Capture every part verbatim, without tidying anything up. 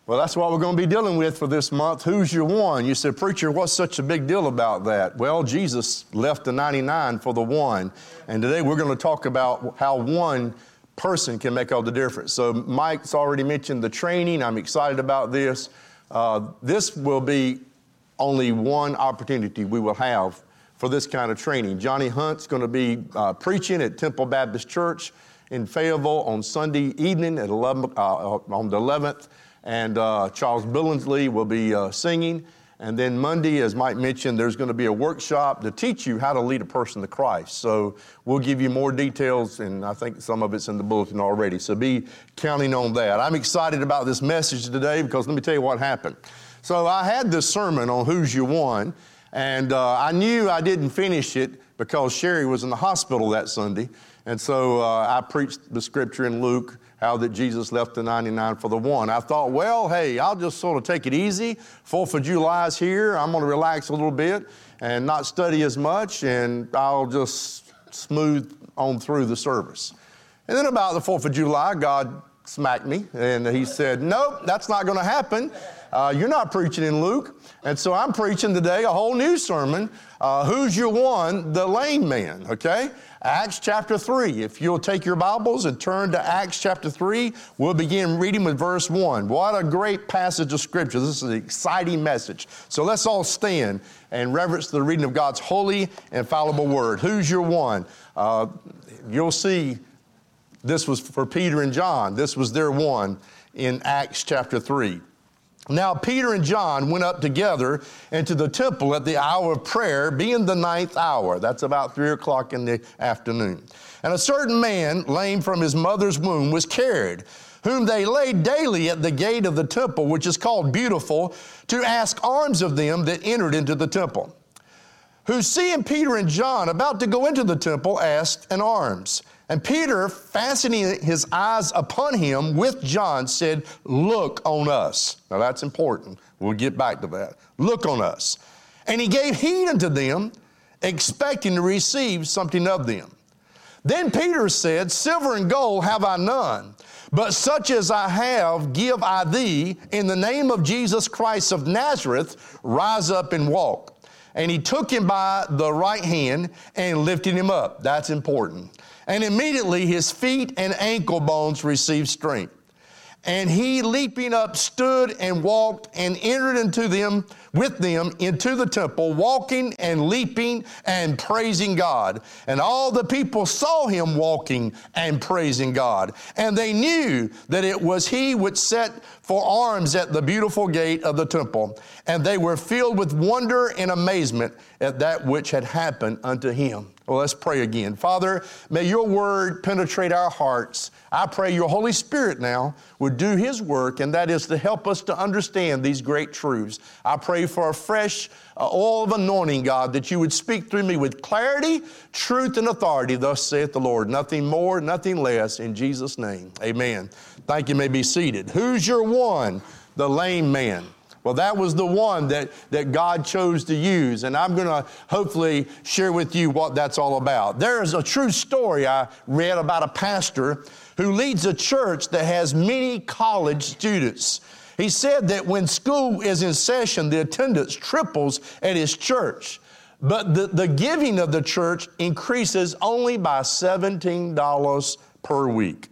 Well, that's what we're going to be dealing with for this month. Who's your one? You said, preacher, what's such a big deal about that? Well, Jesus left the ninety-nine for the one. And today we're going to talk about how one person can make all the difference. So Mike's already mentioned the training. I'm excited about this. Uh, this will be only one opportunity we will have for this kind of training. Johnny Hunt's going to be uh, preaching at Temple Baptist Church in Fayetteville on Sunday evening at eleven, uh, on the eleventh. And uh, Charles Billingsley will be uh, singing. And then Monday, as Mike mentioned, there's going to be a workshop to teach you how to lead a person to Christ. So we'll give you more details, and I think some of it's in the bulletin already. So be counting on that. I'm excited about this message today because let me tell you what happened. So I had this sermon on Who's Your One, and uh, I knew I didn't finish it because Sherry was in the hospital that Sunday. And so uh, I preached the scripture in Luke, how that Jesus left the ninety-nine for the one. I thought, well, hey, I'll just sort of take it easy. Fourth of July is here. I'm going to relax a little bit and not study as much, and I'll just smooth on through the service. And then about the Fourth of July, God smacked me, and he said, nope, that's not going to happen. Uh, you're not preaching in Luke. And so I'm preaching today a whole new sermon. Uh, who's your one? The lame man, okay? Acts chapter three. If you'll take your Bibles and turn to Acts chapter three, we'll begin reading with verse one. What a great passage of Scripture. This is an exciting message. So let's all stand and reverence the reading of God's holy, infallible word. Who's your one? Uh, you'll see this was for Peter and John. This was their one in Acts chapter three. Now Peter and John went up together into the temple at the hour of prayer, being the ninth hour. That's about three o'clock in the afternoon. And a certain man, lame from his mother's womb, was carried, whom they laid daily at the gate of the temple, which is called Beautiful, to ask alms of them that entered into the temple. Who, seeing Peter and John about to go into the temple, asked an alms. And Peter, fastening his eyes upon him with John, said, look on us. Now that's important. We'll get back to that. Look on us. And he gave heed unto them, expecting to receive something of them. Then Peter said, silver and gold have I none, but such as I have give I thee. In the name of Jesus Christ of Nazareth, rise up and walk. And he took him by the right hand and lifted him up. That's important. And immediately his feet and ankle bones received strength. And he, leaping up, stood and walked and entered into them, with them into the temple, walking and leaping and praising God. And all the people saw him walking and praising God. And they knew that it was he which set for arms at the beautiful gate of the temple. And they were filled with wonder and amazement at that which had happened unto him. Well, let's pray again. Father, may your word penetrate our hearts. I pray your Holy Spirit now would do his work, and that is to help us to understand these great truths. I pray for a fresh uh, oil of anointing, God, that you would speak through me with clarity, truth, and authority. Thus saith the Lord. Nothing more, nothing less. In Jesus' name, amen. Thank you. You may be seated. Who's your one? The lame man. Well, that was the one that, that God chose to use, and I'm going to hopefully share with you what that's all about. There is a true story I read about a pastor who leads a church that has many college students. He said that when school is in session, the attendance triples at his church, but the, the giving of the church increases only by seventeen dollars per week.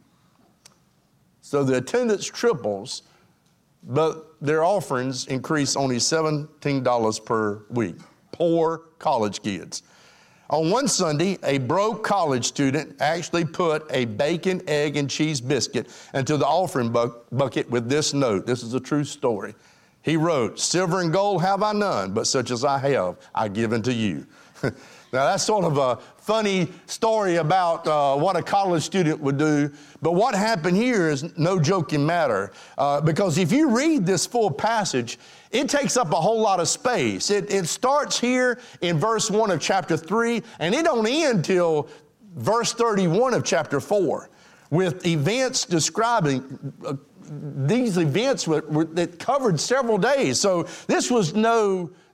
So the attendance triples, but their offerings increase only seventeen dollars per week. Poor college kids. On one Sunday, a broke college student actually put a bacon, egg, and cheese biscuit into the offering bu- bucket with this note. This is a true story. He wrote, silver and gold have I none, but such as I have, I give unto you. Now, that's sort of a funny story about uh, what a college student would do. But what happened here is no joking matter. Uh, because if you read this full passage, it takes up a whole lot of space. It, it starts here in verse one of chapter three, and it don't end till verse thirty-one of chapter four, with events describing uh, these events were, were, that covered several days. So this was no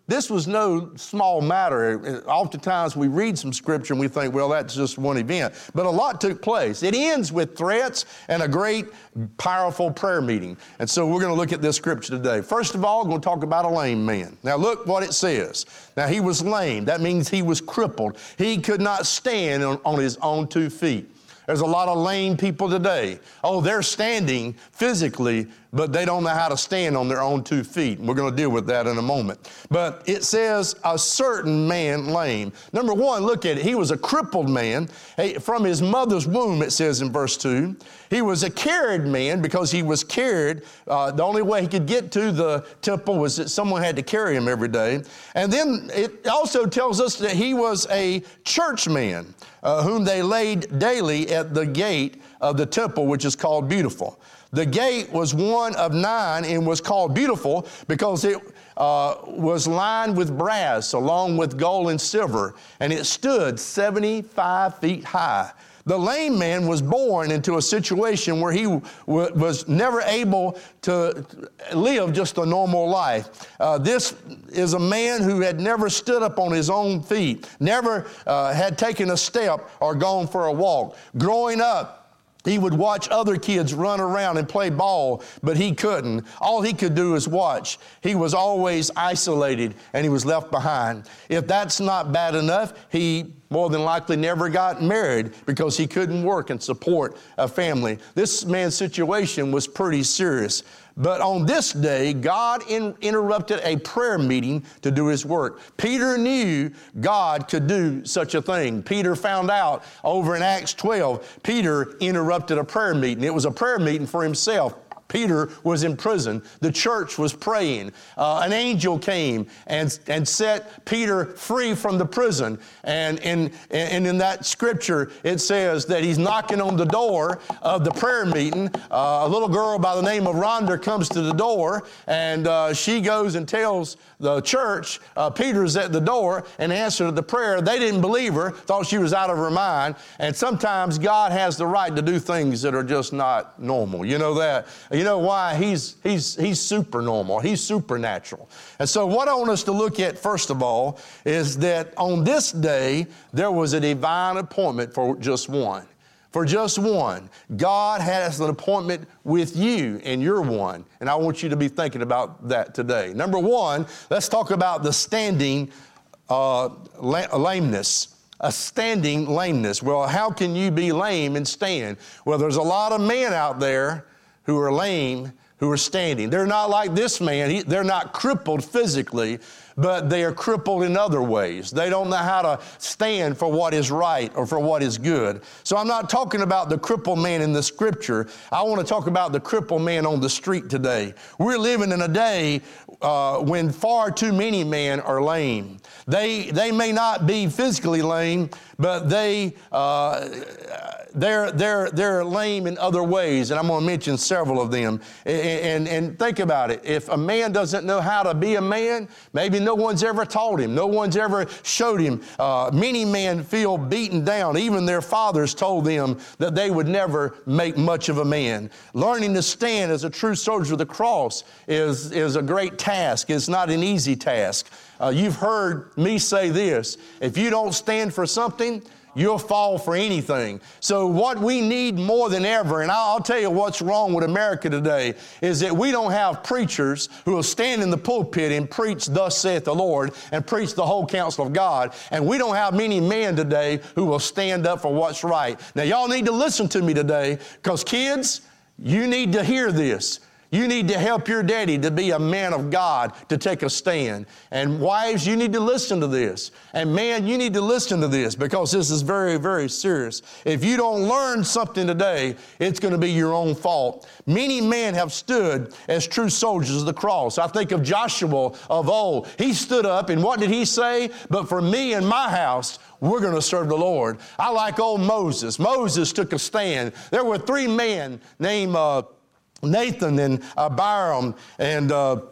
This was no small matter. Oftentimes we read some scripture and we think, well, that's just one event. But a lot took place. It ends with threats and a great, powerful prayer meeting. And so we're going to look at this scripture today. First of all, we're going to talk about a lame man. Now look what it says. Now he was lame. That means he was crippled. He could not stand on, on his own two feet. There's a lot of lame people today. Oh, they're standing physically, but they don't know how to stand on their own two feet. And we're going to deal with that in a moment. But it says a certain man lame. Number one, look at it. He was a crippled man. Hey, from his mother's womb, it says in verse two. He was a carried man because he was carried. Uh, the only way he could get to the temple was that someone had to carry him every day. And then it also tells us that he was a church man, uh, whom they laid daily at the gate of the temple, which is called Beautiful. The gate was one of nine and was called Beautiful because it uh, was lined with brass along with gold and silver, and it stood seventy-five feet high. The lame man was born into a situation where he w- was never able to live just a normal life. Uh, this is a man who had never stood up on his own feet, never uh, had taken a step or gone for a walk. Growing up, he would watch other kids run around and play ball, but he couldn't. All he could do is watch. He was always isolated, and he was left behind. If that's not bad enough, he more than likely never got married because he couldn't work and support a family. This man's situation was pretty serious. But on this day, God in, interrupted a prayer meeting to do his work. Peter knew God could do such a thing. Peter found out over in Acts twelve, Peter interrupted a prayer meeting. It was a prayer meeting for himself. Peter was in prison. The church was praying. Uh, an angel came and, and set Peter free from the prison. And in, and in that scripture, it says that he's knocking on the door of the prayer meeting. Uh, a little girl by the name of Rhonda comes to the door, and uh, she goes and tells the church, uh, Peter's at the door, and answered the prayer. They didn't believe her, thought she was out of her mind. And sometimes God has the right to do things that are just not normal. You know that? You know why? He's, he's, he's super normal. He's supernatural. And so what I want us to look at, first of all, is that on this day, there was a divine appointment for just one. For just one. God has an appointment with you, and you're one. And I want you to be thinking about that today. Number one, let's talk about the standing uh, lameness. A standing lameness. Well, how can you be lame and stand? Well, there's a lot of men out there who are lame, who are standing. They're not like this man. He, they're not crippled physically, but they are crippled in other ways. They don't know how to stand for what is right or for what is good. So I'm not talking about the crippled man in the scripture. I want to talk about the crippled man on the street today. We're living in a day uh, when far too many men are lame. They, they may not be physically lame, but they, uh, they're, they're, they're lame in other ways, and I'm going to mention several of them. And, and, and think about it. If a man doesn't know how to be a man, maybe no one's ever taught him. No one's ever showed him. Uh, many men feel beaten down. Even their fathers told them that they would never make much of a man. Learning to stand as a true soldier of the cross is, is a great task. It's not an easy task. Uh, you've heard me say this: if you don't stand for something, you'll fall for anything. So what we need more than ever, and I'll tell you what's wrong with America today, is that we don't have preachers who will stand in the pulpit and preach, thus saith the Lord, and preach the whole counsel of God. And we don't have many men today who will stand up for what's right. Now, y'all need to listen to me today, because kids, you need to hear this. You need to help your daddy to be a man of God, to take a stand. And wives, you need to listen to this. And man, you need to listen to this, because this is very, very serious. If you don't learn something today, it's going to be your own fault. Many men have stood as true soldiers of the cross. I think of Joshua of old. He stood up, and what did he say? But for me and my house, we're going to serve the Lord. I like old Moses. Moses took a stand. There were three men named uh, Nathan and uh, Abiram and uh,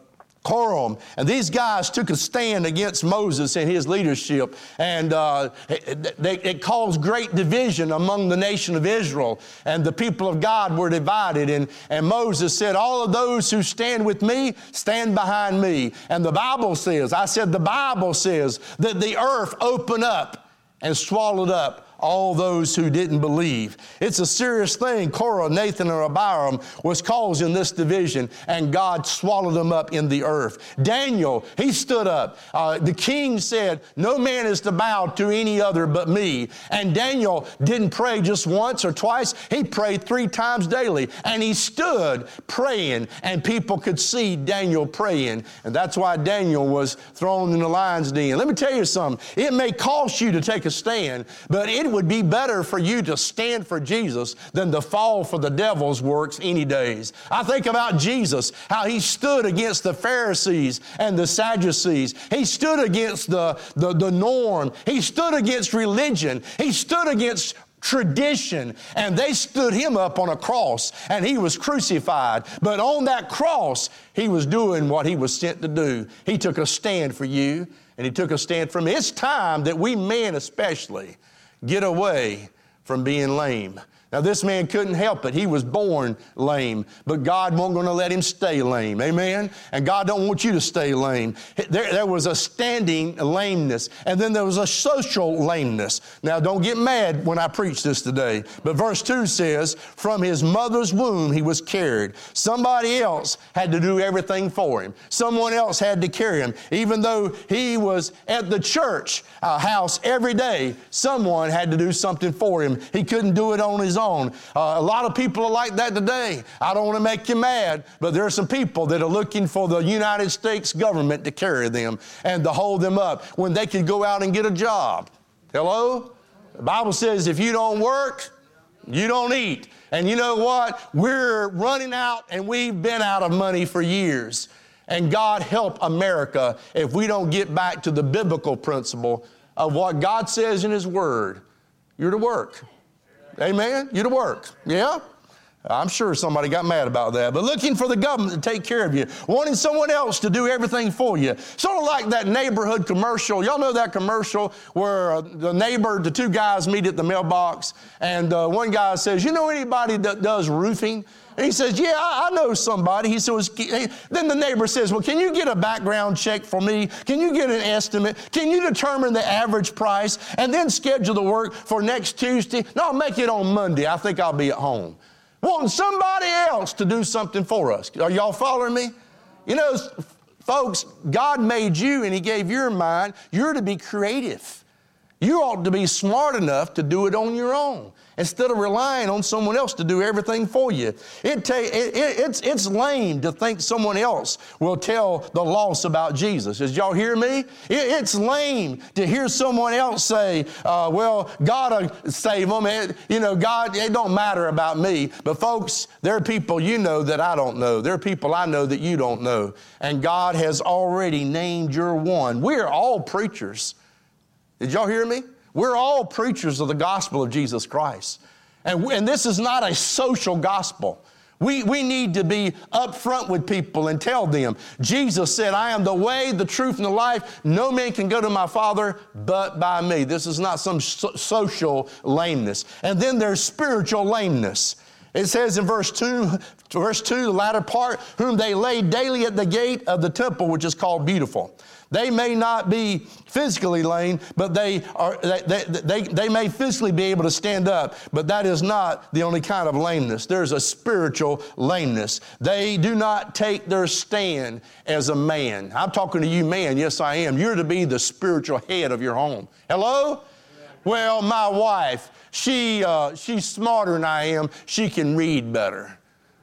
Korah. And these guys took a stand against Moses and his leadership. And uh, it, it caused great division among the nation of Israel. And the people of God were divided. And, and Moses said, all of those who stand with me, stand behind me. And the Bible says, I said the Bible says that the earth opened up and swallowed up all those who didn't believe. It's a serious thing. Korah, Nathan, and Abiram was causing this division, and God swallowed them up in the earth. Daniel, he stood up. Uh, the king said, no man is to bow to any other but me. And Daniel didn't pray just once or twice. He prayed three times daily, and he stood praying, and people could see Daniel praying. And that's why Daniel was thrown in the lion's den. Let me tell you something. It may cost you to take a stand, but it would be better for you to stand for Jesus than to fall for the devil's works any days. I think about Jesus, how he stood against the Pharisees and the Sadducees. He stood against the, the, the norm. He stood against religion. He stood against tradition, and they stood him up on a cross, and he was crucified. But on that cross, he was doing what he was sent to do. He took a stand for you, and he took a stand for me. It's time that we men especially get away from being lame. Now, this man couldn't help it. He was born lame, but God wasn't going to let him stay lame. Amen? And God don't want you to stay lame. There, there was a standing lameness, and then there was a social lameness. Now, don't get mad when I preach this today, but verse two says, from his mother's womb he was carried. Somebody else had to do everything for him. Someone else had to carry him. Even though he was at the church uh, house every day, someone had to do something for him. He couldn't do it on his own. On. Uh, a lot of people are like that today. I don't want to make you mad, but there are some people that are looking for the United States government to carry them and to hold them up when they could go out and get a job. Hello? The Bible says if you don't work, you don't eat. And you know what? We're running out, and we've been out of money for years. And God help America if we don't get back to the biblical principle of what God says in His Word. You're to work. Amen? You to work. Yeah? I'm sure somebody got mad about that. But looking for the government to take care of you. Wanting someone else to do everything for you. Sort of like that neighborhood commercial. Y'all know that commercial where uh, the neighbor, the two guys meet at the mailbox. And uh, one guy says, you know anybody that does roofing? And he says, yeah, I, I know somebody. He says, then the neighbor says, well, can you get a background check for me? Can you get an estimate? Can you determine the average price and then schedule the work for next Tuesday? No, I'll make it on Monday. I think I'll be at home. Wanting somebody else to do something for us. Are y'all following me? You know, folks, God made you and He gave your mind. You're to be creative. You ought to be smart enough to do it on your own instead of relying on someone else to do everything for you. It ta- it, it, it's, it's lame to think someone else will tell the lost about Jesus. Did y'all hear me? It, it's lame to hear someone else say, uh, well, God will save them. It, you know, God, it don't matter about me. But folks, there are people you know that I don't know. There are people I know that you don't know. And God has already named your one. We're all preachers. Did y'all hear me? We're all preachers of the gospel of Jesus Christ. And, and this is not a social gospel. We, we need to be upfront with people and tell them, Jesus said, I am the way, the truth, and the life. No man can go to my Father but by me. This is not some so- social lameness. And then there's spiritual lameness. It says in verse two, verse two, the latter part, whom they laid daily at the gate of the temple, which is called Beautiful. They may not be physically lame, but they are they, they, they may physically be able to stand up, but that is not the only kind of lameness. There's a spiritual lameness. They do not take their stand as a man. I'm talking to you, man. Yes, I am. You're to be the spiritual head of your home. Hello? Well, my wife, she uh, she's smarter than I am. She can read better.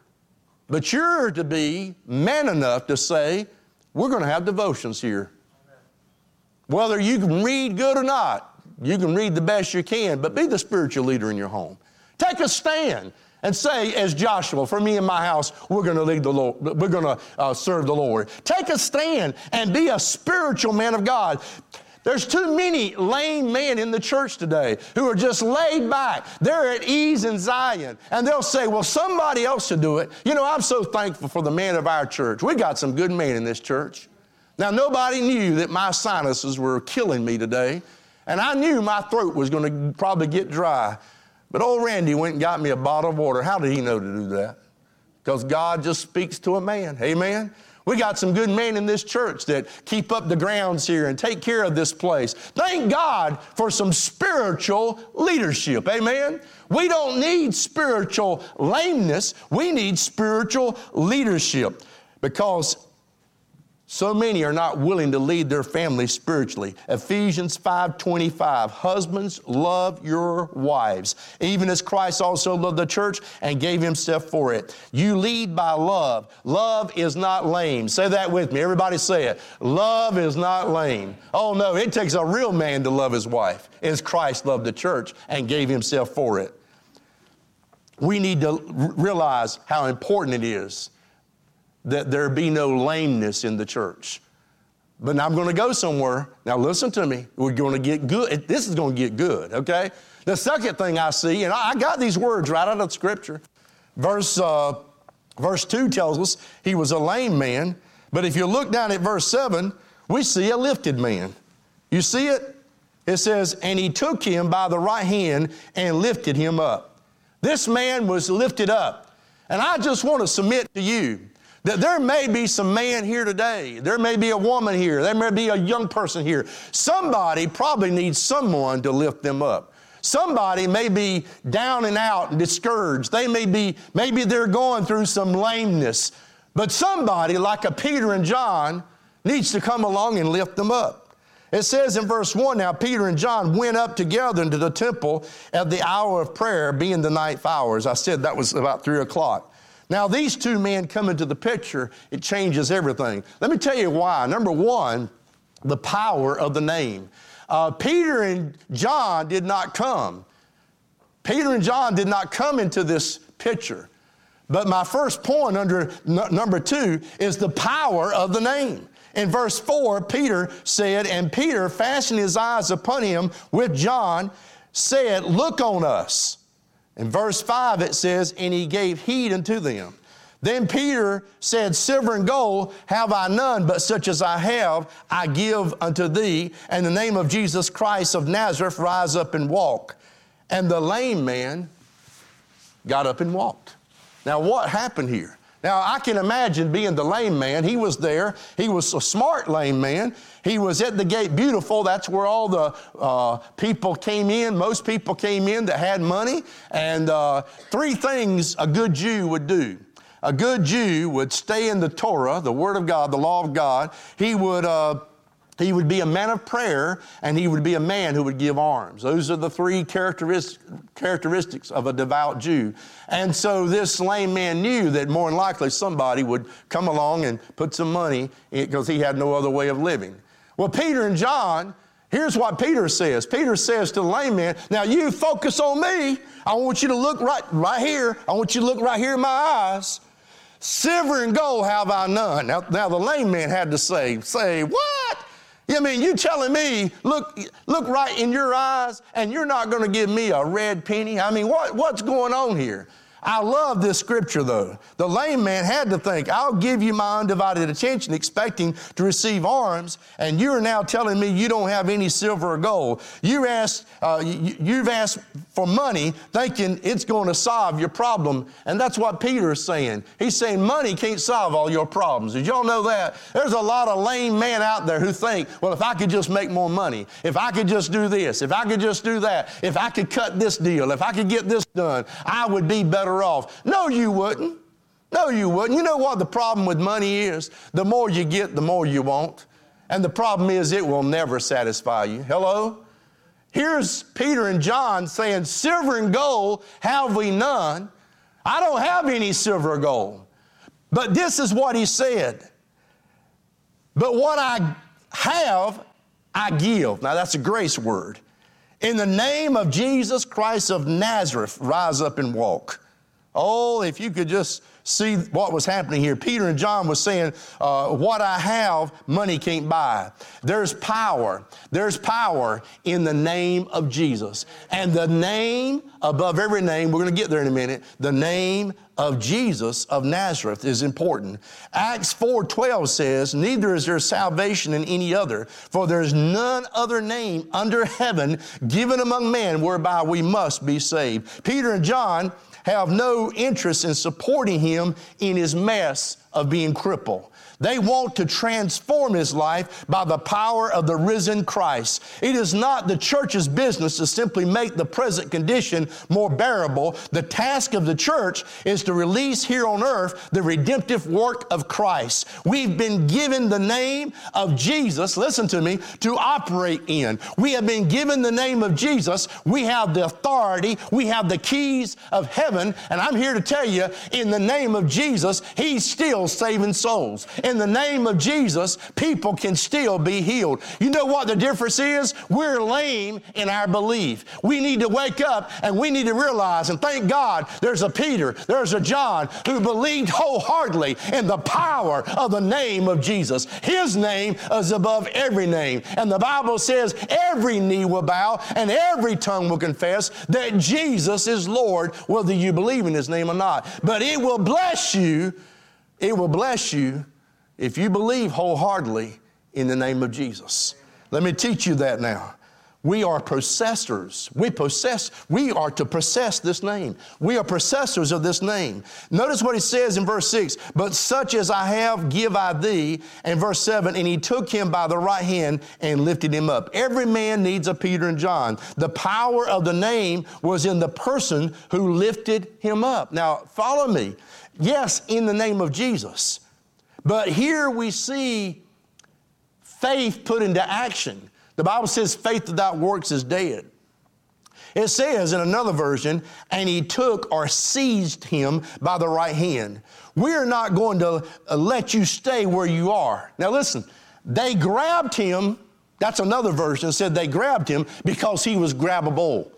But you're to be man enough to say, we're going to have devotions here. Whether you can read good or not, you can read the best you can, but be the spiritual leader in your home. Take a stand and say, as Joshua, for me and my house, we're going to lead the Lord. We're going to uh, serve the Lord. Take a stand and be a spiritual man of God. There's too many lame men in the church today who are just laid back. They're at ease in Zion. And they'll say, well, somebody else should do it. You know, I'm so thankful for the men of our church. We got some good men in this church. Now, nobody knew that my sinuses were killing me today. And I knew my throat was going to probably get dry. But old Randy went and got me a bottle of water. How did he know to do that? Because God just speaks to a man. Amen? We got some good men in this church that keep up the grounds here and take care of this place. Thank God for some spiritual leadership. Amen? We don't need spiritual lameness. We need spiritual leadership because so many are not willing to lead their family spiritually. Ephesians five twenty-five, husbands, love your wives, even as Christ also loved the church and gave himself for it. You lead by love. Love is not lame. Say that with me. Everybody say it. Love is not lame. Oh no, it takes a real man to love his wife, as Christ loved the church and gave himself for it. We need to realize how important it is that there be no lameness in the church. But now I'm going to go somewhere. Now listen to me. We're going to get good. This is going to get good, okay? The second thing I see, and I got these words right out of Scripture. Verse, uh, verse two tells us he was a lame man. But if you look down at verse seven, we see a lifted man. You see it? It says, and he took him by the right hand and lifted him up. This man was lifted up. And I just want to submit to you that there may be some man here today. There may be a woman here. There may be a young person here. Somebody probably needs someone to lift them up. Somebody may be down and out and discouraged. They may be, maybe they're going through some lameness. But somebody like a Peter and John needs to come along and lift them up. It says in verse one, now Peter and John went up together into the temple at the hour of prayer, being the ninth hour. As I said, that was about three o'clock. Now, these two men come into the picture, it changes everything. Let me tell you why. Number one, the power of the name. Uh, Peter and John did not come. Peter and John did not come into this picture. But my first point under n- number two is the power of the name. In verse four, Peter said, and Peter, fastening his eyes upon him with John, said, look on us. In verse five it says, and he gave heed unto them. Then Peter said, silver and gold have I none, but such as I have I give unto thee. And in the name of Jesus Christ of Nazareth, rise up and walk. And the lame man got up and walked. Now what happened here? Now, I can imagine being the lame man. He was there. He was a smart lame man. He was at the gate beautiful. That's where all the uh, people came in. Most people came in that had money. And uh, three things a good Jew would do. A good Jew would stay in the Torah, the Word of God, the law of God. He would... Uh, He would be a man of prayer, and he would be a man who would give alms. Those are the three characteris- characteristics of a devout Jew. And so this lame man knew that more than likely somebody would come along and put some money because he had no other way of living. Well, Peter and John, here's what Peter says. Peter says to the lame man, now you focus on me. I want you to look right, right here. I want you to look right here in my eyes. Silver and gold have I none. Now, now the lame man had to say, say, what? I mean, you telling me, look, look right in your eyes, and you're not going to give me a red penny? I mean, what, what's going on here? I love this scripture, though. The lame man had to think, I'll give you my undivided attention, expecting to receive alms, and you're now telling me you don't have any silver or gold. You asked, uh, you, you've asked for money, thinking it's going to solve your problem, and that's what Peter is saying. He's saying money can't solve all your problems. Did y'all know that? There's a lot of lame men out there who think, well, if I could just make more money, if I could just do this, if I could just do that, if I could cut this deal, if I could get this done, I would be better off. No, you wouldn't. No, you wouldn't. You know what the problem with money is? The more you get, the more you want. And the problem is it will never satisfy you. Hello? Here's Peter and John saying, silver and gold have we none. I don't have any silver or gold. But this is what he said. But what I have, I give. Now that's a grace word. In the name of Jesus Christ of Nazareth, rise up and walk. Oh, if you could just see what was happening here. Peter and John was saying, uh, what I have, money can't buy. There's power. There's power in the name of Jesus. And the name above every name, we're going to get there in a minute, the name of Jesus of Nazareth is important. Acts four twelve says, neither is there salvation in any other, for there is none other name under heaven given among men whereby we must be saved. Peter and John have no interest in supporting him in his mess of being crippled. They want to transform his life by the power of the risen Christ. It is not the church's business to simply make the present condition more bearable. The task of the church is to release here on earth the redemptive work of Christ. We've been given the name of Jesus, listen to me, to operate in. We have been given the name of Jesus. We have the authority. We have the keys of heaven. And I'm here to tell you, in the name of Jesus, he's still saving souls. In the name of Jesus, people can still be healed. You know what the difference is? We're lame in our belief. We need to wake up and we need to realize, and thank God there's a Peter, there's a John who believed wholeheartedly in the power of the name of Jesus. His name is above every name. And the Bible says every knee will bow and every tongue will confess that Jesus is Lord, whether you believe in his name or not. But it will bless you, it will bless you if you believe wholeheartedly in the name of Jesus. Let me teach you that now. We are possessors. We possess, we are to possess this name. We are possessors of this name. Notice what he says in verse six, but such as I have give I thee. And verse seven, and he took him by the right hand and lifted him up. Every man needs a Peter and John. The power of the name was in the person who lifted him up. Now, follow me. Yes, in the name of Jesus. But here we see faith put into action. The Bible says faith without works is dead. It says in another version, and he took or seized him by the right hand. We're not going to let you stay where you are. Now listen, they grabbed him. That's another version that said they grabbed him because he was grabbable.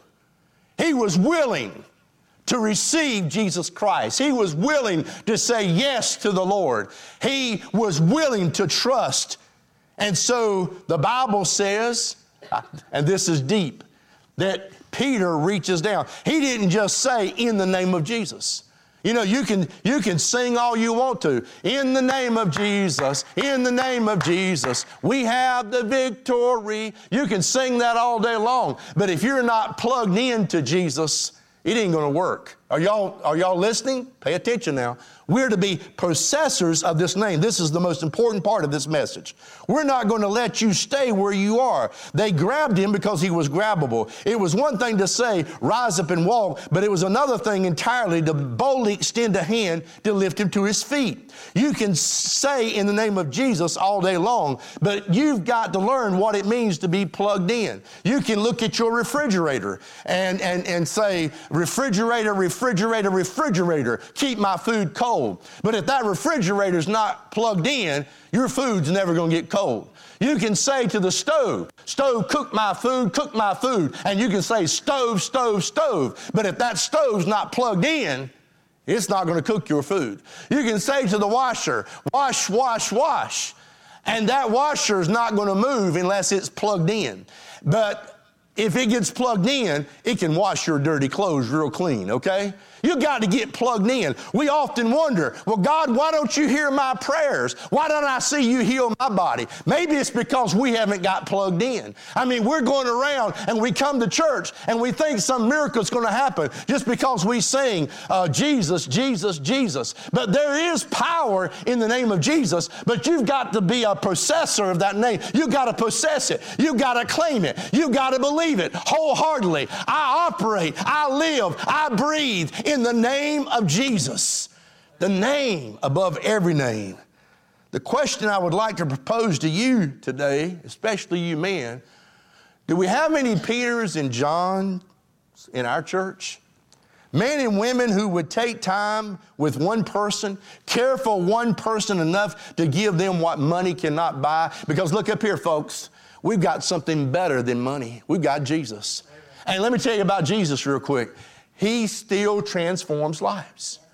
He was willing to receive Jesus Christ. He was willing to say yes to the Lord. He was willing to trust. And so the Bible says, and this is deep, that Peter reaches down. He didn't just say, in the name of Jesus. You know, you can, you can sing all you want to. In the name of Jesus, in the name of Jesus, we have the victory. You can sing that all day long. But if you're not plugged into Jesus, it ain't going to work. Are y'all, are y'all listening? Pay attention now. We're to be possessors of this name. This is the most important part of this message. We're not going to let you stay where you are. They grabbed him because he was grabbable. It was one thing to say, rise up and walk, but it was another thing entirely to boldly extend a hand to lift him to his feet. You can say in the name of Jesus all day long, but you've got to learn what it means to be plugged in. You can look at your refrigerator and, and, and say, refrigerator, refrigerator, refrigerator, keep my food cold. But if that refrigerator's not plugged in, your food's never going to get cold. You can say to the stove, stove, cook my food, cook my food. And you can say stove, stove, stove. But if that stove's not plugged in, it's not going to cook your food. You can say to the washer, wash, wash, wash. And that washer's not going to move unless it's plugged in. But if it gets plugged in, it can wash your dirty clothes real clean, okay? You got to get plugged in. We often wonder, well, God, why don't you hear my prayers? Why don't I see you heal my body? Maybe it's because we haven't got plugged in. I mean, we're going around and we come to church and we think some miracle's going to happen just because we sing uh, Jesus, Jesus, Jesus. But there is power in the name of Jesus, but you've got to be a possessor of that name. You've got to possess it. You've got to claim it. You've got to believe it wholeheartedly. I operate, I live, I breathe in the name of Jesus, the name above every name. The question I would like to propose to you today, especially you men, do we have any Peters and Johns in our church? Men and women who would take time with one person, care for one person enough to give them what money cannot buy. Because look up here, folks, we've got something better than money. We've got Jesus. And let me tell you about Jesus real quick. He still transforms lives.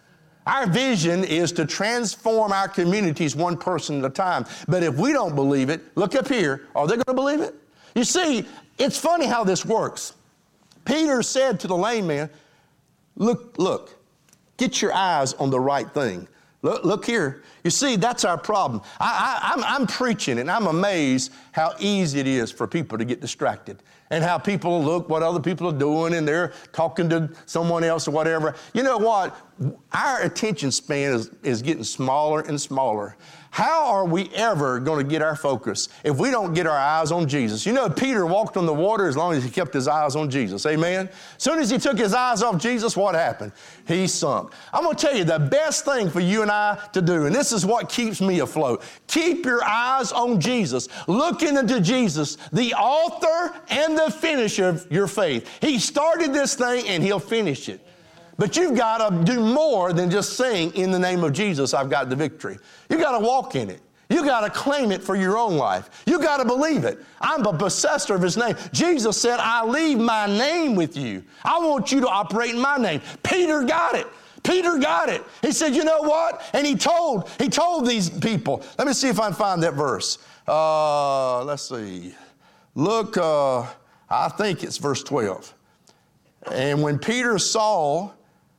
Our vision is to transform our communities one person at a time. But if we don't believe it, look up here, are they going to believe it? You see, it's funny how this works. Peter said to the lame man, look, look, get your eyes on the right thing. Look, look here. You see, that's our problem. I, I, I'm, I'm preaching, and I'm amazed how easy it is for people to get distracted and how people look what other people are doing, and they're talking to someone else or whatever. You know what? Our attention span is, is getting smaller and smaller. How are we ever going to get our focus if we don't get our eyes on Jesus? You know, Peter walked on the water as long as he kept his eyes on Jesus. Amen? As soon as he took his eyes off Jesus, what happened? He sunk. I'm going to tell you the best thing for you and I to do, and this is what keeps me afloat. Keep your eyes on Jesus. Looking into Jesus, the author and the finisher of your faith. He started this thing and he'll finish it. But you've got to do more than just saying, in the name of Jesus, I've got the victory. You've got to walk in it. You've got to claim it for your own life. You've got to believe it. I'm a possessor of his name. Jesus said, I leave my name with you. I want you to operate in my name. Peter got it. Peter got it. He said, you know what? And he told, he told these people. Let me see if I can find that verse. Uh, let's see. Look, uh, I think it's verse twelve. And when Peter saw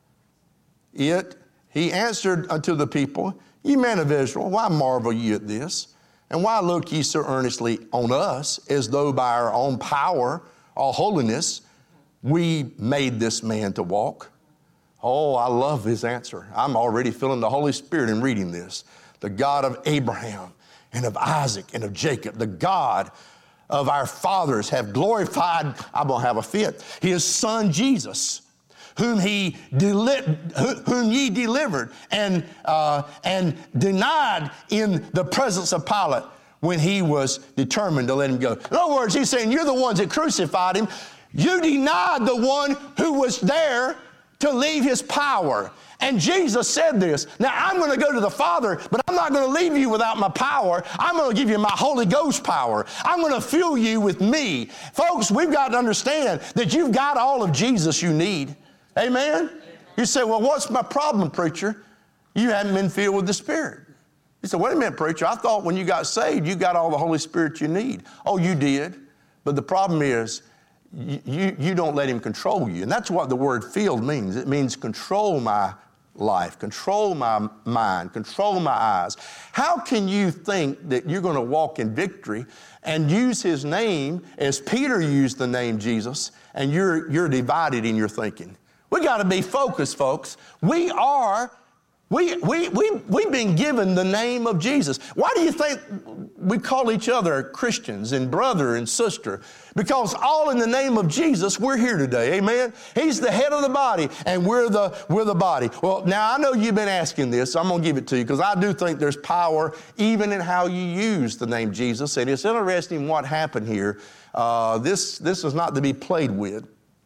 it, he answered unto the people, Ye men of Israel, why marvel ye at this? And why look ye so earnestly on us, as though by our own power or holiness we made this man to walk? Oh, I love his answer. I'm already feeling the Holy Spirit in reading this. The God of Abraham and of Isaac and of Jacob, the God of our fathers, have glorified, I'm going to have a fit, his son Jesus, whom he deli- whom ye delivered and uh, and denied in the presence of Pilate when he was determined to let him go. In other words, he's saying, you're the ones that crucified him. You denied the one who was there to leave his power. And Jesus said this, now I'm going to go to the Father, but I'm not going to leave you without my power. I'm going to give you my Holy Ghost power. I'm going to fill you with me. Folks, we've got to understand that you've got all of Jesus you need. Amen? You say, well, what's my problem, preacher? You haven't been filled with the Spirit. You say, wait a minute, preacher. I thought when you got saved, you got all the Holy Spirit you need. Oh, you did. But the problem is, you, you, you don't let him control you. And that's what the word filled means. It means control my life, control my mind, control my eyes. How can you think that you're going to walk in victory and use his name as Peter used the name Jesus, and you're, you're divided in your thinking? We got to be focused, folks. We are, we, we, we, we've been given the name of Jesus. Why do you think we call each other Christians and brother and sister? Because all in the name of Jesus, we're here today. Amen? He's the head of the body, and we're the, we're the body. Well, now I know you've been asking this. So I'm going to give it to you because I do think there's power even in how you use the name Jesus. And it's interesting what happened here. Uh, this, this is not to be played with.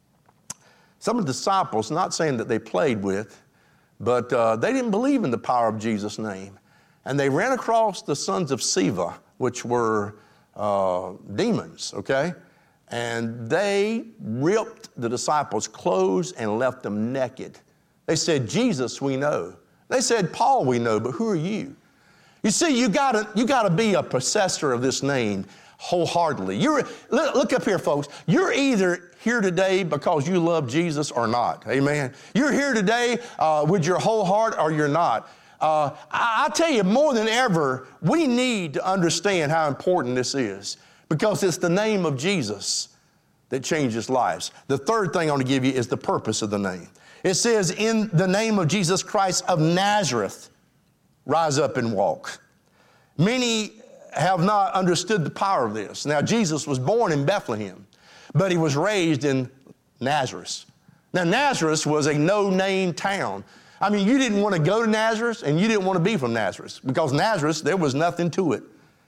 Some of the disciples, not saying that they played with, but uh, they didn't believe in the power of Jesus' name. And they ran across the sons of Sceva, which were uh, demons, okay? And they ripped the disciples' clothes and left them naked. They said, Jesus we know. They said, Paul we know, but who are you? You see, you gotta, you gotta be a possessor of this name wholeheartedly. You're, look up here, folks. You're either here today because you love Jesus or not. Amen. You're here today uh, with your whole heart or you're not. Uh, I, I tell you, more than ever, we need to understand how important this is because it's the name of Jesus that changes lives. The third thing I want to give you is the purpose of the name. It says, in the name of Jesus Christ of Nazareth, rise up and walk. Many have not understood the power of this. Now, Jesus was born in Bethlehem, but he was raised in Nazareth. Now, Nazareth was a no-name town. I mean, you didn't want to go to Nazareth, and you didn't want to be from Nazareth, because Nazareth, there was nothing to it.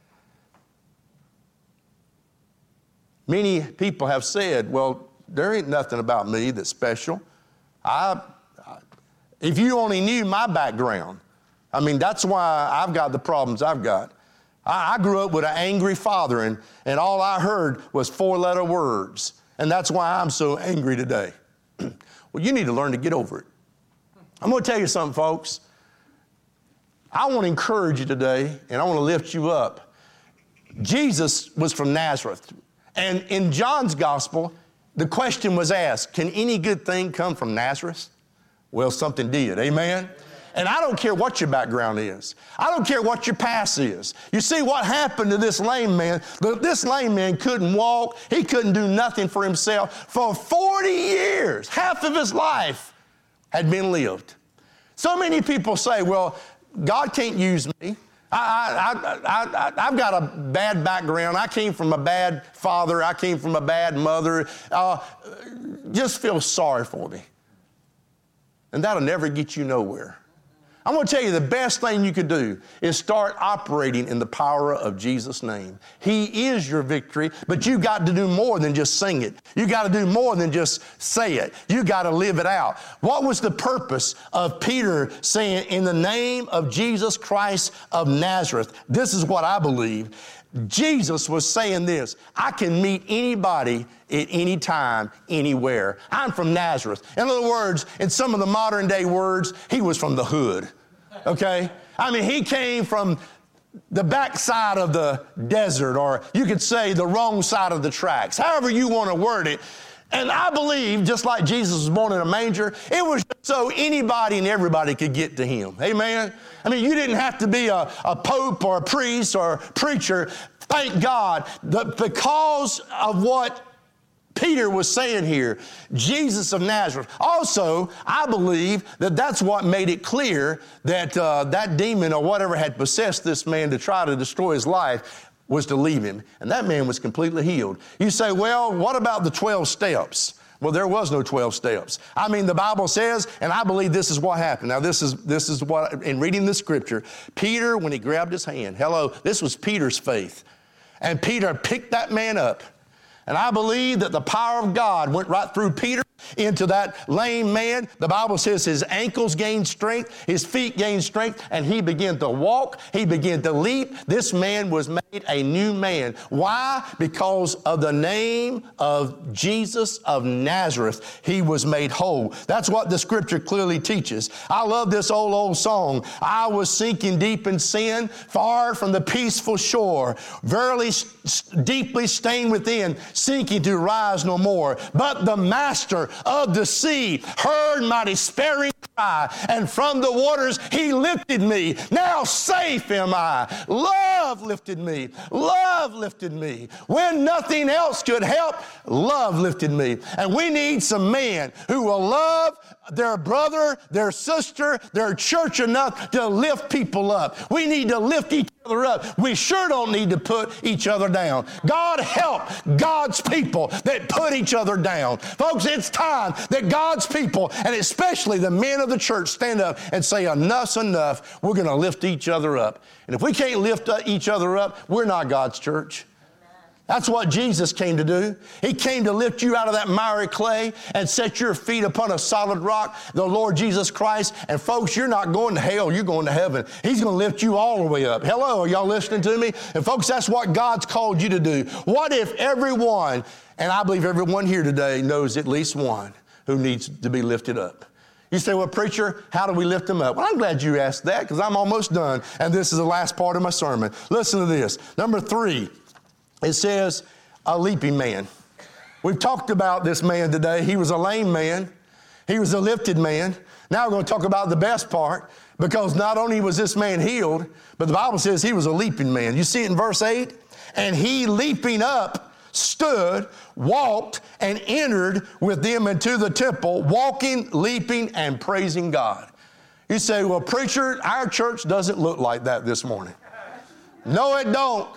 Many people have said, well, there ain't nothing about me that's special. I, I, if you only knew my background, I mean, that's why I've got the problems I've got. I, I grew up with an angry father, and, and all I heard was four-letter words, and that's why I'm so angry today. Well, you need to learn to get over it. I'm going to tell you something, folks. I want to encourage you today, and I want to lift you up. Jesus was from Nazareth. And in John's gospel, the question was asked, can any good thing come from Nazareth? Well, something did. Amen? And I don't care what your background is. I don't care what your past is. You see what happened to this lame man? This lame man couldn't walk. He couldn't do nothing for himself. For forty years, half of his life had been lived. So many people say, well, God can't use me. I, I, I, I, I've got a bad background. I came from a bad father. I came from a bad mother. Uh, just feel sorry for me. And that'll never get you nowhere. I'm going to tell you the best thing you could do is start operating in the power of Jesus' name. He is your victory, but you got to do more than just sing it. You got to do more than just say it. You got to live it out. What was the purpose of Peter saying, in the name of Jesus Christ of Nazareth? This is what I believe. Jesus was saying this, I can meet anybody at any time, anywhere. I'm from Nazareth. In other words, in some of the modern day words, he was from the hood, okay? I mean, he came from the backside of the desert, or you could say the wrong side of the tracks, however you want to word it. And I believe, just like Jesus was born in a manger, it was so anybody and everybody could get to him. Amen? I mean, you didn't have to be a, a pope or a priest or a preacher. Thank God that because of what Peter was saying here, Jesus of Nazareth. Also, I believe that that's what made it clear that uh, that demon or whatever had possessed this man to try to destroy his life was to leave him. And that man was completely healed. You say, well, what about the twelve steps? Well, there was no twelve steps. I mean, the Bible says, and I believe this is what happened. Now, this is this is what, in reading the scripture, Peter, when he grabbed his hand, hello, this was Peter's faith. And Peter picked that man up. And I believe that the power of God went right through Peter into that lame man. The Bible says his ankles gained strength, his feet gained strength, and he began to walk. He began to leap. This man was made a new man. Why? Because of the name of Jesus of Nazareth, he was made whole. That's what the scripture clearly teaches. I love this old, old song. I was sinking deep in sin, far from the peaceful shore, verily deeply stained within, sinking to rise no more. But the master of the sea heard my despairing cry, and from the waters he lifted me. Now safe am I. Love lifted me. Love lifted me. When nothing else could help, love lifted me. And we need some men who will love their brother, their sister, their church enough to lift people up. We need to lift each other up. We sure don't need to put each other down. God help God's people that put each other down. Folks, it's time that God's people, and especially the men of the church, stand up and say, enough's enough. We're going to lift each other up. And if we can't lift each other up, we're not God's church. That's what Jesus came to do. He came to lift you out of that miry clay and set your feet upon a solid rock, the Lord Jesus Christ. And folks, you're not going to hell, you're going to heaven. He's going to lift you all the way up. Hello, are y'all listening to me? And folks, that's what God's called you to do. What if everyone, and I believe everyone here today knows at least one who needs to be lifted up? You say, well, preacher, how do we lift them up? Well, I'm glad you asked that because I'm almost done. And this is the last part of my sermon. Listen to this. Number three. It says, a leaping man. We've talked about this man today. He was a lame man. He was a lifted man. Now we're going to talk about the best part, because not only was this man healed, but the Bible says he was a leaping man. You see it in verse eight? And he, leaping up, stood, walked, and entered with them into the temple, walking, leaping, and praising God. You say, well, preacher, our church doesn't look like that this morning. No, it don't.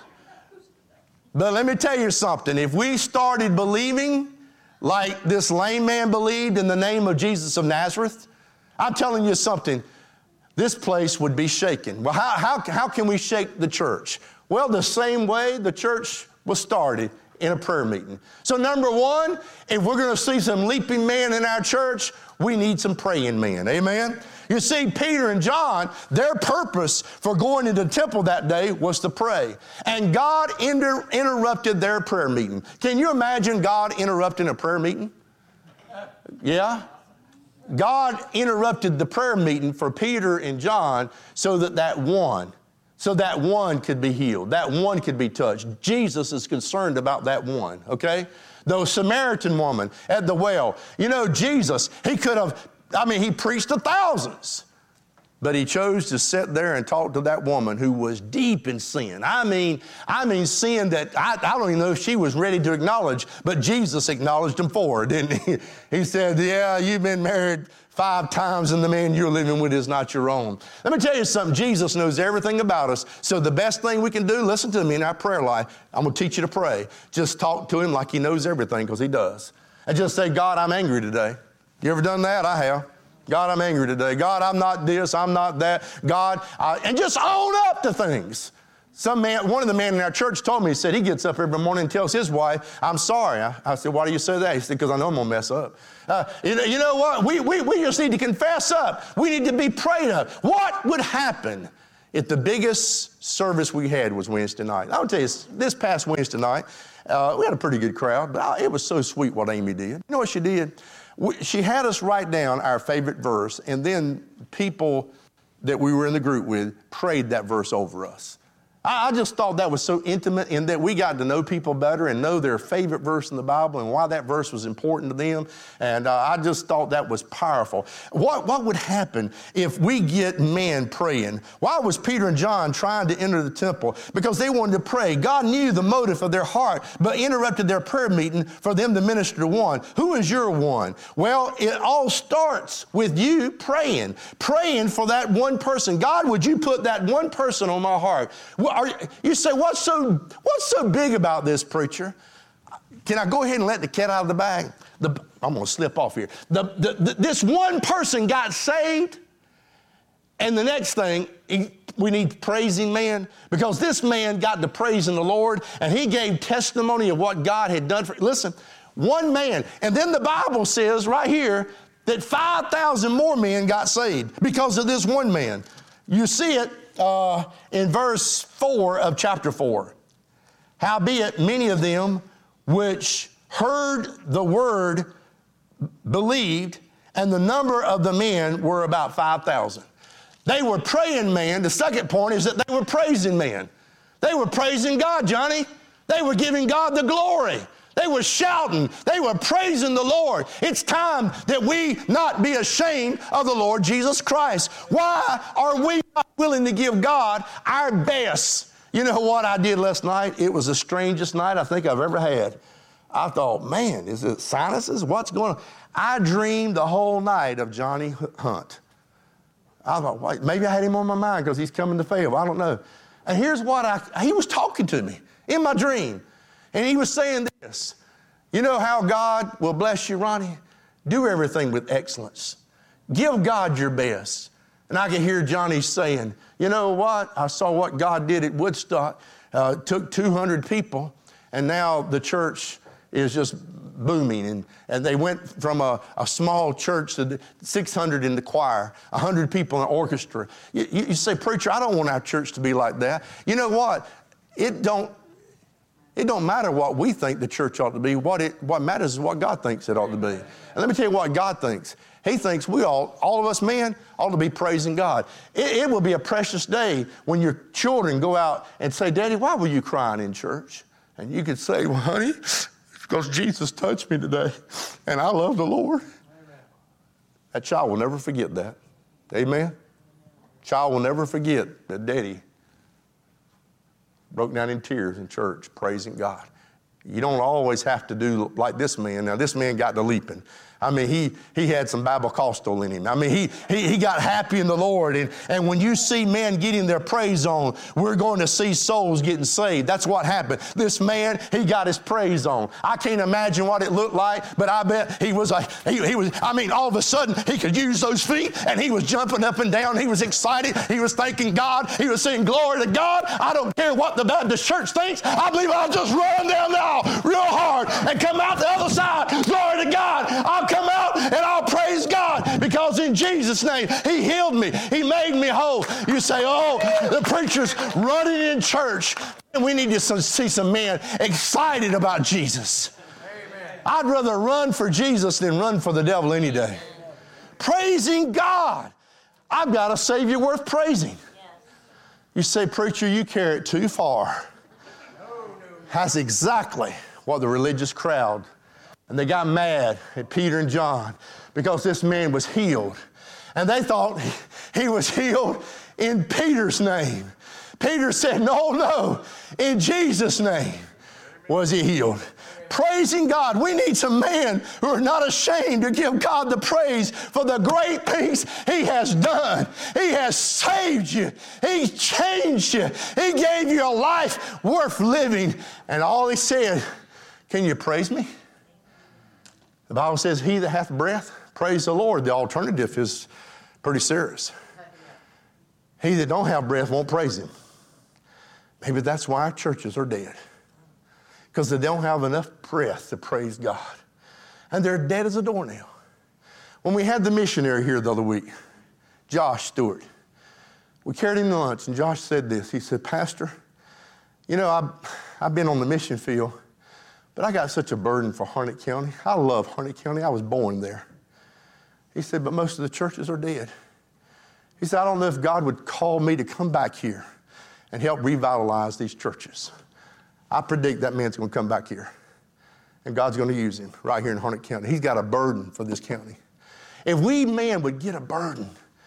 But let me tell you something. If we started believing like this lame man believed in the name of Jesus of Nazareth, I'm telling you something, this place would be shaken. Well, how, how, how can we shake the church? Well, the same way the church was started, in a prayer meeting. So number one, if we're going to see some leaping men in our church, we need some praying men. Amen? You see, Peter and John, their purpose for going into the temple that day was to pray. And God inter- interrupted their prayer meeting. Can you imagine God interrupting a prayer meeting? Yeah? God interrupted the prayer meeting for Peter and John so that that one, so that one could be healed, that one could be touched. Jesus is concerned about that one, okay? The Samaritan woman at the well. You know, Jesus, he could have, I mean, he preached to thousands. But he chose to sit there and talk to that woman who was deep in sin. I mean, I mean sin that I, I don't even know if she was ready to acknowledge, but Jesus acknowledged him for her, didn't he? He said, yeah, you've been married five times and the man you're living with is not your own. Let me tell you something. Jesus knows everything about us. So the best thing we can do, listen to me in our prayer life, I'm going to teach you to pray. Just talk to him like he knows everything, because he does. And just say, God, I'm angry today. You ever done that? I have. God, I'm angry today. God, I'm not this, I'm not that. God, I, and just own up to things. Some man, one of the men in our church told me, he said he gets up every morning and tells his wife, I'm sorry. I, I said, why do you say that? He said, because I know I'm going to mess up. Uh, you know, you know what? We, we, we just need to confess up. We need to be prayed up. What would happen if the biggest service we had was Wednesday night? I'll tell you, this past Wednesday night, uh, we had a pretty good crowd, but I, it was so sweet what Amy did. You know what she did? We, she had us write down our favorite verse, and then people that we were in the group with prayed that verse over us. I, I just thought that was so intimate, in that we got to know people better and know their favorite verse in the Bible and why that verse was important to them. And uh, I just thought that was powerful. What, what would happen if we get men praying? Why was Peter and John trying to enter the temple? Because they wanted to pray. God knew the motive of their heart, but interrupted their prayer meeting for them to minister to one. Who is your one? Well, it all starts with you praying. Praying for that one person. God, would you put that one person on my heart? Are, you say, what's so, what's so big about this, preacher? Can I go ahead and let the cat out of the bag? The, I'm going to slip off here. The, the, the, this one person got saved, and the next thing, he, we need praising man, because this man got to praising the Lord, and he gave testimony of what God had done for him. Listen, one man. And then the Bible says right here that five thousand more men got saved because of this one man. You see it Uh, in verse four of chapter four. Howbeit many of them which heard the word believed, and the number of the men were about five thousand. They were praying man. The second point is that they were praising man. They were praising God, Johnny. They were giving God the glory. They were shouting. They were praising the Lord. It's time that we not be ashamed of the Lord Jesus Christ. Why are we not willing to give God our best? You know what I did last night? It was the strangest night I think I've ever had. I thought, man, is it sinuses? What's going on? I dreamed the whole night of Johnny Hunt. I thought, wait, maybe I had him on my mind because he's coming to fail. I don't know. And here's what I, he was talking to me in my dream. And he was saying this, you know how God will bless you, Ronnie? Do everything with excellence. Give God your best. And I could hear Johnny saying, you know what? I saw what God did at Woodstock. Uh, took two hundred people, and now the church is just booming. And, and they went from a, a small church to six hundred in the choir, one hundred people in the orchestra. You, you, you say, preacher, I don't want our church to be like that. You know what? It don't It don't matter what we think the church ought to be. What it what matters is what God thinks it ought to be. And let me tell you what God thinks. He thinks we all, all of us men, ought to be praising God. It, it will be a precious day when your children go out and say, Daddy, why were you crying in church? And you could say, well, honey, it's because Jesus touched me today, and I love the Lord. Amen. That child will never forget that. Amen? Child will never forget that Daddy broke down in tears in church, praising God. You don't always have to do like this man. Now, this man got to leaping. I mean, he he had some Bible Costal in him. I mean, he he, he got happy in the Lord. And, and when you see men getting their praise on, we're going to see souls getting saved. That's what happened. This man, he got his praise on. I can't imagine what it looked like, but I bet he was like, he, he was, I mean, all of a sudden, he could use those feet, and he was jumping up and down. He was excited. He was thanking God. He was saying, glory to God. I don't care what the Baptist church thinks. I believe I'll just run down the aisle real hard and come out the other side. Glory to God. I'll come out and I'll praise God because in Jesus' name, he healed me. He made me whole. You say, oh, the preacher's running in church. And we need to see some men excited about Jesus. Amen. I'd rather run for Jesus than run for the devil any day. praising God. I've got a Savior worth praising. You say, preacher, you carry it too far. That's exactly what the religious crowd, and they got mad at Peter and John because this man was healed. And they thought he was healed in Peter's name. Peter said, no, no, in Jesus' name was he healed. Praising God. We need some men who are not ashamed to give God the praise for the great things He has done. He has saved you. He changed you. He gave you a life worth living. And all He said, can you praise me? The Bible says, he that hath breath, praise the Lord. The alternative is pretty serious. He that don't have breath won't praise Him. Maybe that's why our churches are dead. Because they don't have enough breath to praise God. And they're dead as a doornail. When we had the missionary here the other week, Josh Stewart, we carried him to lunch, and Josh said this. He said, Pastor, you know, I've, I've been on the mission field, but I got such a burden for Harnett County. I love Harnett County. I was born there. He said, but most of the churches are dead. He said, I don't know if God would call me to come back here and help revitalize these churches. I predict that man's going to come back here. And God's going to use him right here in Harnett County. He's got a burden for this county. If we, man, would get a burden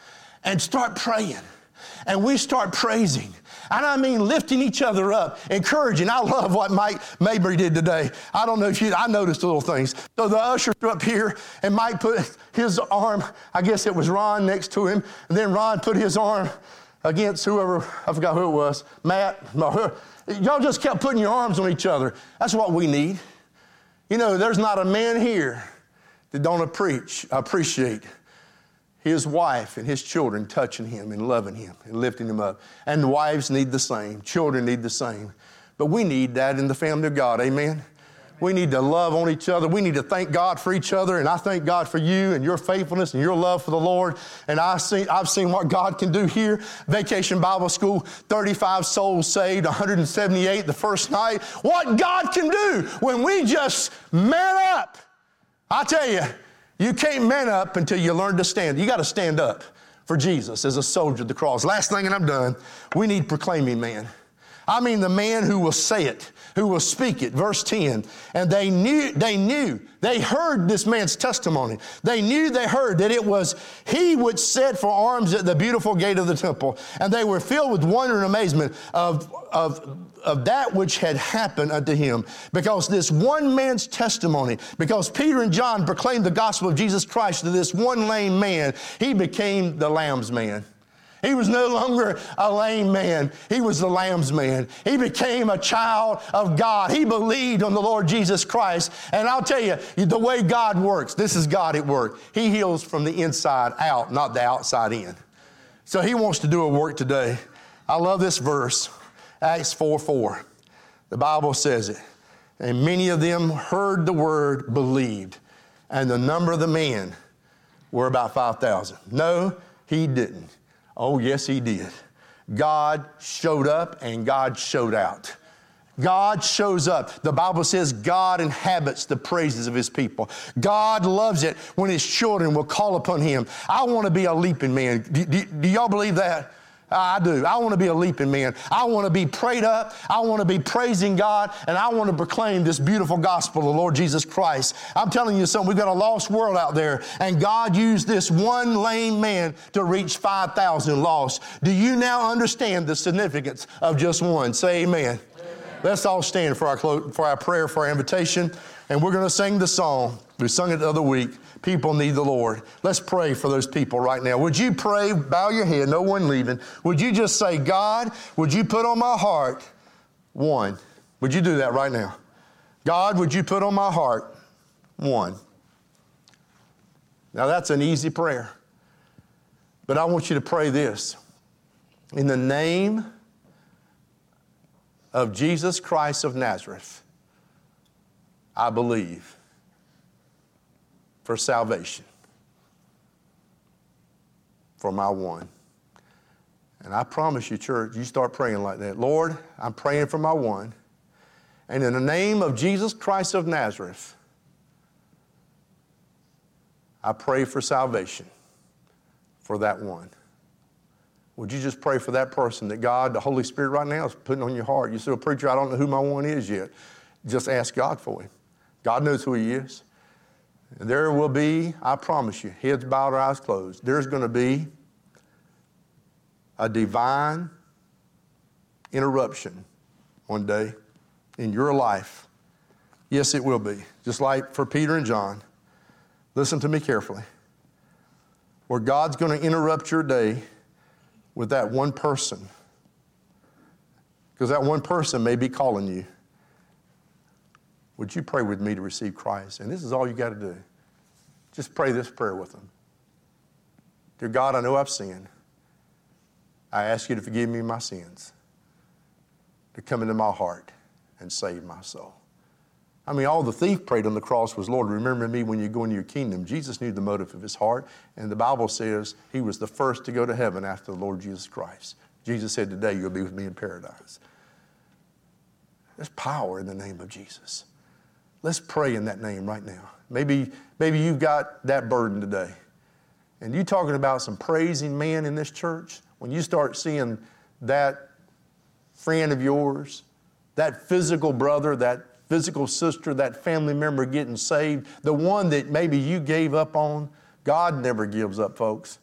and start praying, and we start praising, and I mean lifting each other up, encouraging. I love what Mike Mabry did today. I don't know if you, I noticed the little things. So the usher up here, and Mike put his arm, I guess it was Ron next to him, and then Ron put his arm against whoever, I forgot who it was, Matt, no, y'all just kept putting your arms on each other. That's what we need. You know, there's not a man here that don't appreciate, appreciate his wife and his children touching him and loving him and lifting him up. And the wives need the same. Children need the same. But we need that in the family of God. Amen? We need to love on each other. We need to thank God for each other. And I thank God for you and your faithfulness and your love for the Lord. And I've seen, I've seen what God can do here. Vacation Bible School, thirty-five souls saved, one hundred seventy-eight the first night. What God can do when we just man up. I tell you, you can't man up until you learn to stand. You got to stand up for Jesus as a soldier of the cross. Last thing, and I'm done, we need proclaiming man. I mean the man who will say it, who will speak it. Verse ten, and they knew, they knew, they heard this man's testimony. They knew, they heard that it was he which set for arms at the beautiful gate of the temple. And they were filled with wonder and amazement of, of, of that which had happened unto him. Because this one man's testimony, because Peter and John proclaimed the gospel of Jesus Christ to this one lame man, he became the Lamb's man. He was no longer a lame man. He was the Lamb's man. He became a child of God. He believed on the Lord Jesus Christ. And I'll tell you, the way God works, this is God at work. He heals from the inside out, not the outside in. So He wants to do a work today. I love this verse, Acts four four. The Bible says it. And many of them heard the word, believed. And the number of the men were about five thousand. No, he didn't. Oh, yes, He did. God showed up and God showed out. God shows up. The Bible says God inhabits the praises of His people. God loves it when His children will call upon Him. I want to be a leaping man. Do, do, do y'all believe that? I do. I want to be a leaping man. I want to be prayed up. I want to be praising God, and I want to proclaim this beautiful gospel of the Lord Jesus Christ. I'm telling you something. We've got a lost world out there, and God used this one lame man to reach five thousand lost. Do you now understand the significance of just one? Say amen. Amen. Let's all stand for our, for our prayer, for our invitation, and we're going to sing the song. We sung it the other week. People need the Lord. Let's pray for those people right now. Would you pray, bow your head, no one leaving. Would you just say, God, would you put on my heart one? Would you do that right now? God, would you put on my heart one? Now that's an easy prayer. But I want you to pray this. In the name of Jesus Christ of Nazareth, I believe for salvation for my one. And I promise you, church, you start praying like that. Lord, I'm praying for my one. And in the name of Jesus Christ of Nazareth, I pray for salvation. for that one. Would you just pray for that person that God, the Holy Spirit right now is putting on your heart? You say, well, preacher, I don't know who my one is yet. Just ask God for him. God knows who he is. And there will be, I promise you, heads bowed or eyes closed, there's going to be a divine interruption one day in your life. Yes, it will be. Just like for Peter and John. Listen to me carefully. Where God's going to interrupt your day with that one person. Because that one person may be calling you. Would you pray with me to receive Christ? And this is all you got to do. Just pray this prayer with them. Dear God, I know I've sinned. I ask you to forgive me my sins, to come into my heart and save my soul. I mean, all the thief prayed on the cross was, Lord, remember me when you go into your kingdom. Jesus knew the motive of his heart, and the Bible says he was the first to go to heaven after the Lord Jesus Christ. Jesus said, today you'll be with me in paradise. There's power in the name of Jesus. Let's pray in that name right now. Maybe, maybe you've got that burden today. And you talking about some praising men in this church, when you start seeing that friend of yours, that physical brother, that physical sister, that family member getting saved, the one that maybe you gave up on, God never gives up, folks.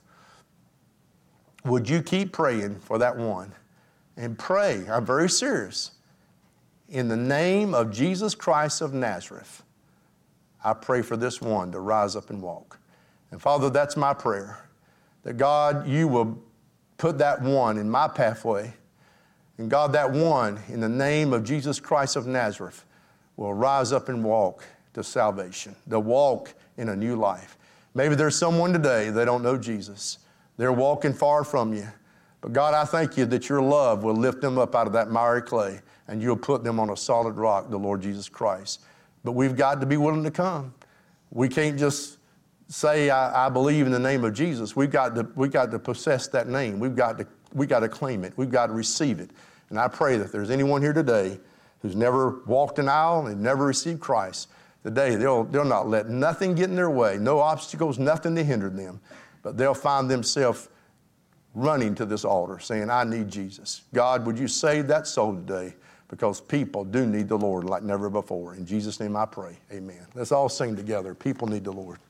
Would you keep praying for that one? And pray, I'm very serious, in the name of Jesus Christ of Nazareth, I pray for this one to rise up and walk. And Father, that's my prayer, that God, you will put that one in my pathway. And God, that one, in the name of Jesus Christ of Nazareth, will rise up and walk to salvation. They'll walk in a new life. Maybe there's someone today, they don't know Jesus. They're walking far from you. But God, I thank you that your love will lift them up out of that miry clay and you'll put them on a solid rock, the Lord Jesus Christ. But we've got to be willing to come. We can't just say, I, I believe in the name of Jesus. We've got to, we've got to possess that name. We've got to, we've got to claim it. We've got to receive it. And I pray that if there's anyone here today who's never walked an aisle and never received Christ, today they'll, they'll not let nothing get in their way, no obstacles, nothing to hinder them, but they'll find themselves running to this altar saying, I need Jesus. God, would you save that soul today? Because people do need the Lord like never before. In Jesus' name I pray, amen. Let's all sing together. People need the Lord.